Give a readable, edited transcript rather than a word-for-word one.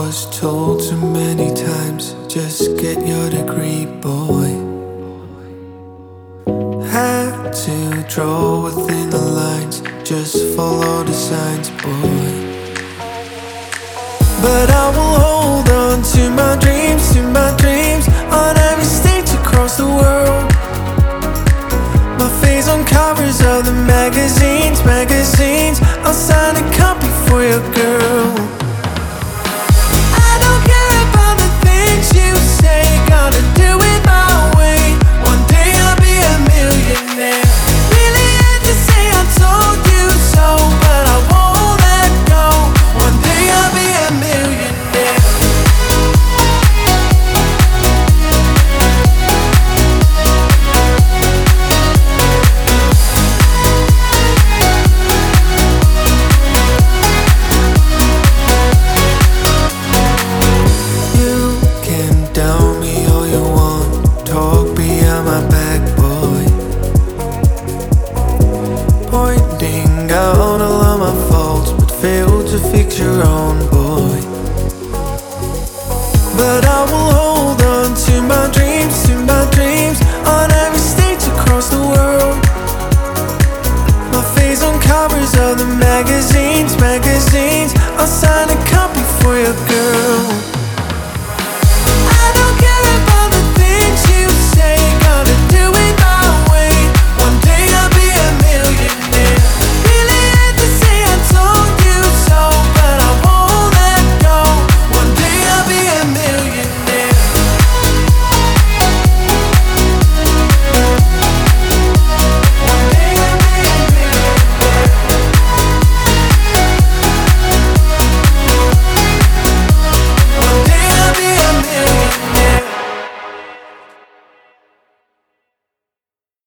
was told too many times, just get your degree, boy. Had to draw within the lines, just follow the signs, boy. But I will hold on to my dreams, on every stage across the world. My face on covers of the magazines, I'll sign a copy for your girl.